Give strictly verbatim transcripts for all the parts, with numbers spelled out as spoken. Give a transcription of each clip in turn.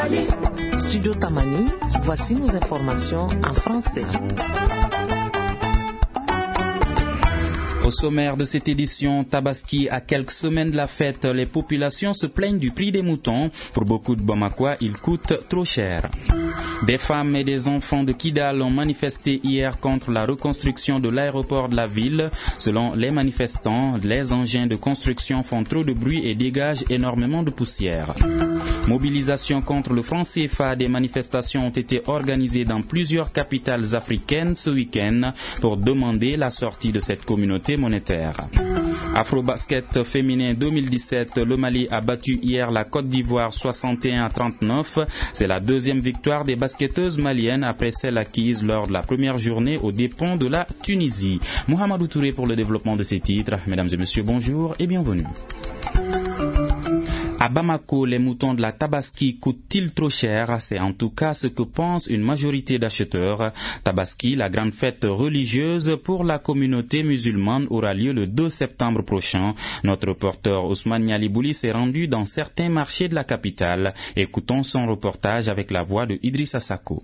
Studio Tamani, voici nos informations en français. Au sommaire de cette édition, Tabaski, à quelques semaines de la fête, les populations se plaignent du prix des moutons. Pour beaucoup de Bamakois, ils coûtent trop cher. Des femmes et des enfants de Kidal ont manifesté hier contre la reconstruction de l'aéroport de la ville. Selon les manifestants, les engins de construction font trop de bruit et dégagent énormément de poussière. Mobilisation contre le franc C F A, des manifestations ont été organisées dans plusieurs capitales africaines ce week-end pour demander la sortie de cette communauté monétaire. Afrobasket féminin deux mille dix-sept, le Mali a battu hier la Côte d'Ivoire soixante et un à trente-neuf. C'est la deuxième victoire des basketteuses maliennes après celle acquise lors de la première journée aux dépens de la Tunisie. Mohamedou Touré pour le développement de ces titres. Mesdames et messieurs, bonjour et bienvenue. À Bamako, les moutons de la Tabaski coûtent-ils trop cher? C'est en tout cas ce que pense une majorité d'acheteurs. Tabaski, la grande fête religieuse pour la communauté musulmane, aura lieu le deux septembre prochain. Notre reporter Ousmane Yalibouli s'est rendu dans certains marchés de la capitale. Écoutons son reportage avec la voix de Idrissa Sako.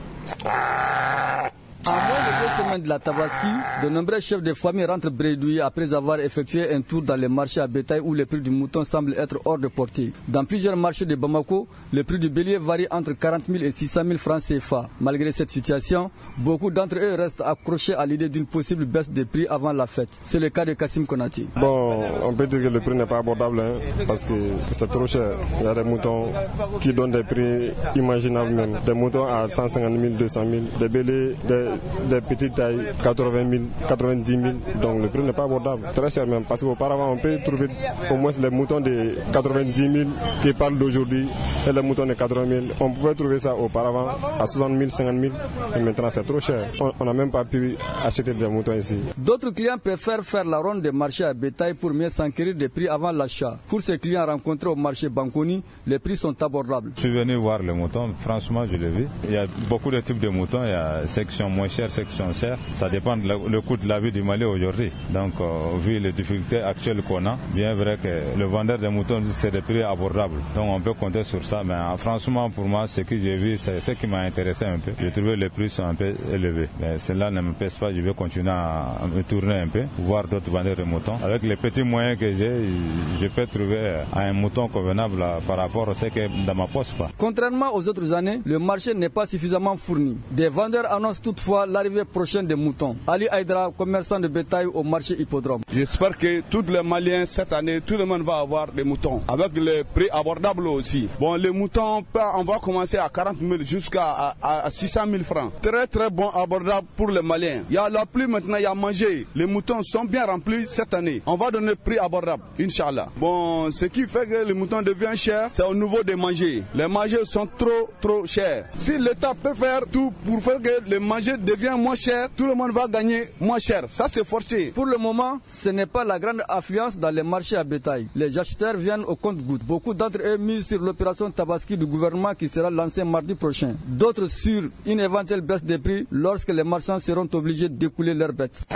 En moins de deux semaines de la Tabaski, de nombreux chefs de famille rentrent bredouilles après avoir effectué un tour dans les marchés à bétail où le prix du mouton semble être hors de portée. Dans plusieurs marchés de Bamako, le prix du bélier varie entre quarante mille et six cent mille francs C F A. Malgré cette situation, beaucoup d'entre eux restent accrochés à l'idée d'une possible baisse des prix avant la fête. C'est le cas de Kassim Konati. Bon, on peut dire que le prix n'est pas abordable hein, parce que c'est trop cher. Il y a des moutons qui donnent des prix imaginables même. Des moutons à cent cinquante mille, deux cent mille, des béliers, des des petites tailles, quatre-vingt mille, quatre-vingt-dix mille, donc le prix n'est pas abordable, très cher même, parce qu'auparavant on peut trouver au moins les moutons de quatre-vingt-dix mille qui parlent d'aujourd'hui et les moutons de quatre-vingt mille, on pouvait trouver ça auparavant à soixante mille, cinquante mille, et maintenant c'est trop cher, on n'a même pas pu acheter des moutons ici. D'autres clients préfèrent faire la ronde des marchés à bétail pour mieux s'enquérir des prix avant l'achat. Pour ces clients rencontrés au marché Bankoni, les prix sont abordables. Je suis venu voir les moutons, franchement je l'ai vu, il y a beaucoup de types de moutons, il y a section moins chère, section chère, ça dépend du coût de la vie du Mali aujourd'hui. Donc, euh, vu les difficultés actuelles qu'on a, bien vrai que le vendeur des moutons, c'est des prix abordables. Donc, on peut compter sur ça. Mais euh, franchement, pour moi, ce que j'ai vu, c'est ce qui m'a intéressé un peu. J'ai trouvé les prix sont un peu élevés. Mais cela ne me pèse pas. Je vais continuer à me tourner un peu, voir d'autres vendeurs de moutons. Avec les petits moyens que j'ai, je peux trouver un mouton convenable par rapport à ce qui est dans ma poche. Pas. Contrairement aux autres années, le marché n'est pas suffisamment fourni. Des vendeurs annoncent toutefois l'arrivée prochaine des moutons. Ali Aïdra, commerçant de bétail au marché Hippodrome. J'espère que tous les Maliens cette année, tout le monde va avoir des moutons avec les prix abordables aussi. Bon, les moutons, on va commencer à quarante mille jusqu'à à, à six cent mille francs. Très très bon, abordable pour les Maliens. Il y a la pluie maintenant, il y a manger. Les moutons sont bien remplis cette année. On va donner prix abordable, Inch'Allah. Bon, ce qui fait que les moutons deviennent chers, c'est au niveau des manger. Les manger sont trop trop chers. Si l'État peut faire tout pour faire que les manger deviennent moins cher, tout le monde va gagner moins cher. Ça, c'est forcé. Pour le moment, ce n'est pas la grande affluence dans les marchés à bétail. Les acheteurs viennent au compte-gouttes. Beaucoup d'entre eux misent sur l'opération Tabaski du gouvernement qui sera lancée mardi prochain. D'autres sur une éventuelle baisse des prix lorsque les marchands seront obligés d'écouler leurs bêtes.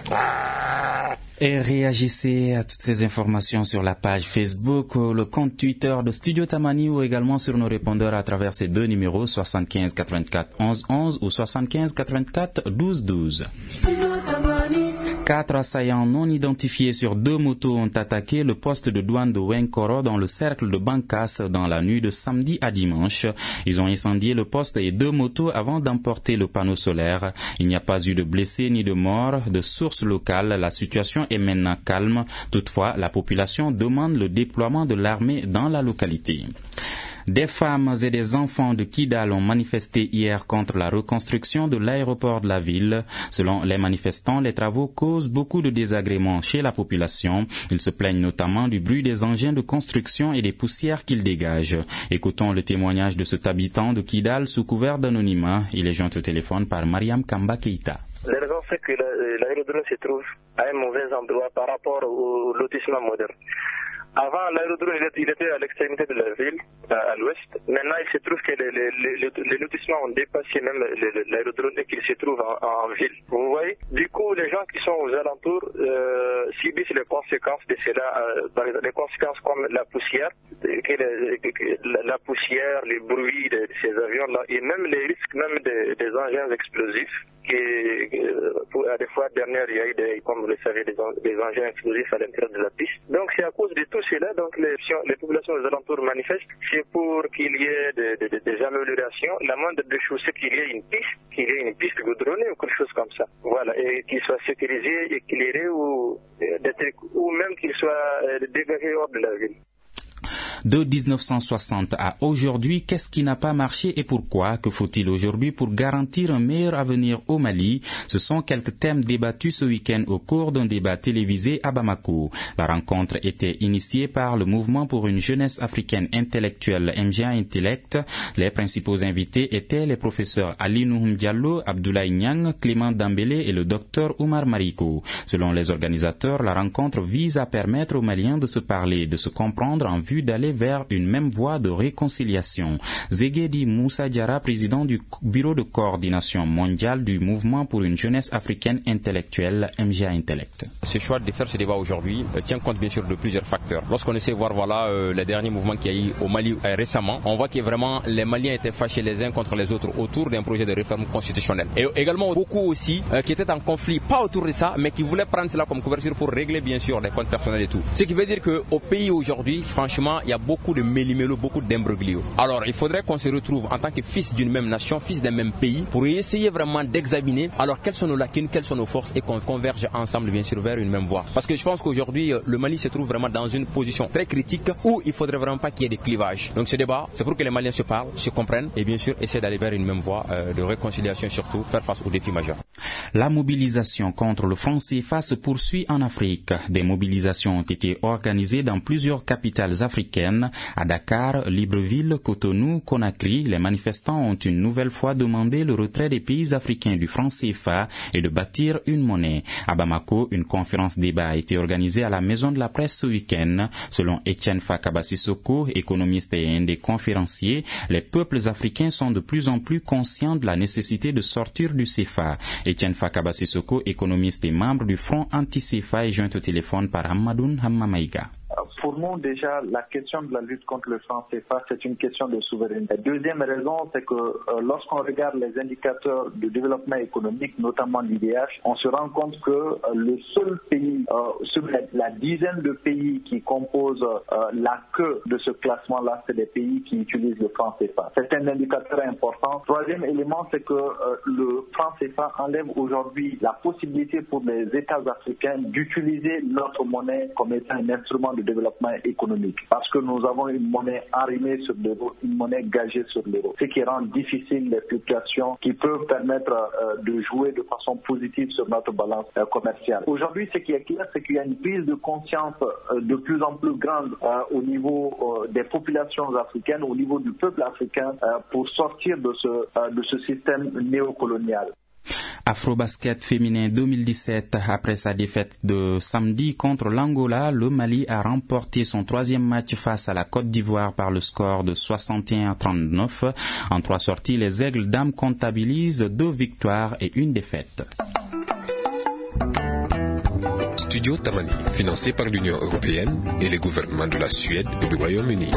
Et réagissez à toutes ces informations sur la page Facebook, le compte Twitter de Studio Tamani ou également sur nos répondeurs à travers ces deux numéros soixante-quinze quatre-vingt-quatre onze onze ou soixante-quinze quatre-vingt-quatre douze douze. Quatre assaillants non identifiés sur deux motos ont attaqué le poste de douane de Wenkoro dans le cercle de Bankas dans la nuit de samedi à dimanche. Ils ont incendié le poste et deux motos avant d'emporter le panneau solaire. Il n'y a pas eu de blessés ni de morts. De sources locales, la situation est maintenant calme. Toutefois, la population demande le déploiement de l'armée dans la localité. Des femmes et des enfants de Kidal ont manifesté hier contre la reconstruction de l'aéroport de la ville. Selon les manifestants, les travaux causent beaucoup de désagréments chez la population. Ils se plaignent notamment du bruit des engins de construction et des poussières qu'ils dégagent. Écoutons le témoignage de cet habitant de Kidal sous couvert d'anonymat. Il est joint au téléphone par Mariam Kamba Keita. La raison, c'est que l'aérodrome se trouve à un mauvais endroit par rapport au lotissement moderne. Avant, l'aérodrome il était à l'extrémité de la ville, à l'ouest. Maintenant, il se trouve que les, les, les, les lotissements ont dépassé même l'aérodrome et qu'il se trouve en, en ville. Vous voyez? Du coup, les gens qui sont aux alentours euh, subissent les conséquences de cela, euh, par exemple, les conséquences comme la poussière, que les, que la, la poussière, les bruits de, de ces avions-là, et même les risques même des, des engins explosifs. Qui, pour, à des fois dernière, il y a eu des, comme vous le savez, des, des engins explosifs à l'intérieur de la piste. Donc c'est à cause de tout cela, donc les, les populations des alentours manifestent, c'est pour qu'il y ait des de, de, de améliorations. La moindre des choses, c'est qu'il y ait une piste, qu'il y ait une piste goudronnée ou quelque chose comme ça. Voilà, et qu'il soit sécurisé, éclairé ou, ou même qu'il soit dégagé hors de la ville. De dix-neuf cent soixante à aujourd'hui, qu'est-ce qui n'a pas marché et pourquoi? Que faut-il aujourd'hui pour garantir un meilleur avenir au Mali? Ce sont quelques thèmes débattus ce week-end au cours d'un débat télévisé à Bamako. La rencontre était initiée par le Mouvement pour une jeunesse africaine intellectuelle M J A Intellect. Les principaux invités étaient les professeurs Ali Nouhoum Diallo, Abdoulaye Niang, Clément Dambélé et le docteur Oumar Mariko. Selon les organisateurs, la rencontre vise à permettre aux Maliens de se parler, de se comprendre en vue d'aller vers une même voie de réconciliation. Zegedi Moussa Diarra, président du bureau de coordination mondiale du mouvement pour une jeunesse africaine intellectuelle M J A Intellect. Ce choix de faire ce débat aujourd'hui euh, tient compte bien sûr de plusieurs facteurs. Lorsqu'on essaie de voir voilà euh, les derniers mouvements qu'il y a eu au Mali euh, récemment, on voit que vraiment les Maliens étaient fâchés les uns contre les autres autour d'un projet de réforme constitutionnelle. Et également beaucoup aussi euh, qui étaient en conflit, pas autour de ça, mais qui voulaient prendre cela comme couverture pour régler bien sûr les comptes personnels et tout. Ce qui veut dire qu'au pays aujourd'hui, franchement, il y a beaucoup de méli-mélo, beaucoup d'imbroglio. Alors, il faudrait qu'on se retrouve en tant que fils d'une même nation, fils d'un même pays, pour essayer vraiment d'examiner alors quelles sont nos lacunes, quelles sont nos forces et qu'on converge ensemble, bien sûr, vers une même voie. Parce que je pense qu'aujourd'hui, le Mali se trouve vraiment dans une position très critique où il faudrait vraiment pas qu'il y ait des clivages. Donc, ce débat, c'est pour que les Maliens se parlent, se comprennent et bien sûr, essayer d'aller vers une même voie euh, de réconciliation et surtout faire face aux défis majeurs. La mobilisation contre le franc C F A se poursuit en Afrique. Des mobilisations ont été organisées dans plusieurs capitales africaines. À Dakar, Libreville, Cotonou, Conakry, les manifestants ont une nouvelle fois demandé le retrait des pays africains du franc C F A et de bâtir une monnaie. À Bamako, une conférence débat a été organisée à la Maison de la Presse ce week-end. Selon Etienne Fakaba Sissoko, économiste et un des conférenciers, les peuples africains sont de plus en plus conscients de la nécessité de sortir du C F A. Etienne Fakaba Sissoko, économiste et membre du Front anti-C F A, est joint au téléphone par Hamadoun Hammamaïga. Pour nous, déjà, la question de la lutte contre le franc C F A, c'est une question de souveraineté. La deuxième raison, c'est que euh, lorsqu'on regarde les indicateurs de développement économique, notamment l'I D H, on se rend compte que euh, le seul pays, euh, sur la, la dizaine de pays qui composent euh, la queue de ce classement-là, c'est des pays qui utilisent le franc C F A. C'est un indicateur important. Troisième élément, c'est que euh, le franc C F A enlève aujourd'hui la possibilité pour les États africains d'utiliser notre monnaie comme étant un instrument de développement économique, parce que nous avons une monnaie arrimée sur l'euro, une monnaie gagée sur l'euro, ce qui rend difficile les fluctuations qui peuvent permettre euh, de jouer de façon positive sur notre balance euh, commerciale. Aujourd'hui, ce qui est clair, c'est qu'il y a une prise de conscience euh, de plus en plus grande euh, au niveau euh, des populations africaines, au niveau du peuple africain, euh, pour sortir de ce, euh, de ce système néocolonial. Afrobasket féminin deux mille dix-sept, après sa défaite de samedi contre l'Angola, le Mali a remporté son troisième match face à la Côte d'Ivoire par le score de soixante et un à trente-neuf. En trois sorties, les Aigles dames comptabilisent deux victoires et une défaite. Studio Tamani, financé par l'Union européenne et les gouvernements de la Suède et du Royaume-Uni.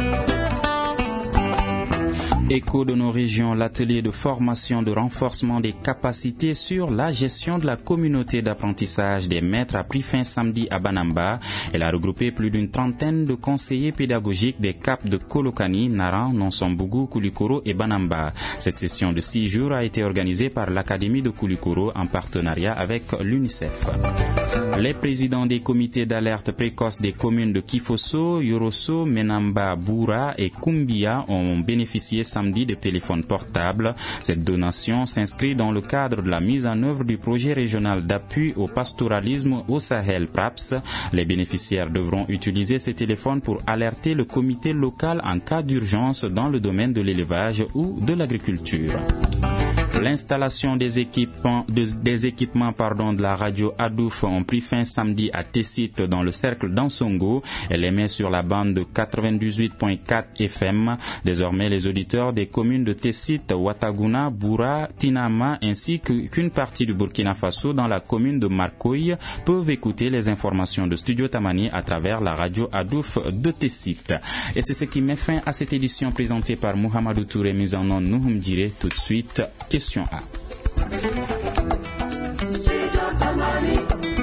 Écho de nos régions, l'atelier de formation de renforcement des capacités sur la gestion de la communauté d'apprentissage des maîtres a pris fin samedi à Banamba. Elle a regroupé plus d'une trentaine de conseillers pédagogiques des caps de Kolokani, Naran, Nonsombougou, Koulikoro et Banamba. Cette session de six jours a été organisée par l'Académie de Koulikoro en partenariat avec l'UNICEF. Les présidents des comités d'alerte précoce des communes de Kifosso, Yorosso, Menamba, Boura et Kumbia ont bénéficié samedi de téléphones portables. Cette donation s'inscrit dans le cadre de la mise en œuvre du projet régional d'appui au pastoralisme au Sahel P R A P S. Les bénéficiaires devront utiliser ces téléphones pour alerter le comité local en cas d'urgence dans le domaine de l'élevage ou de l'agriculture. L'installation des équipements, de, des équipements pardon, de la radio Adouf ont pris fin samedi à Tessit dans le cercle d'Ansongo. Elle émet sur la bande de quatre-vingt-dix-huit virgule quatre F M. Désormais, les auditeurs des communes de Tessit, Ouattaguna, Boura, Tinama ainsi qu'une partie du Burkina Faso dans la commune de Marcoy peuvent écouter les informations de Studio Tamani à travers la radio Adouf de Tessit. Et c'est ce qui met fin à cette édition présentée par Mohamedou Touré, mise en nom Nouhoum Diré. Tout de suite, question A.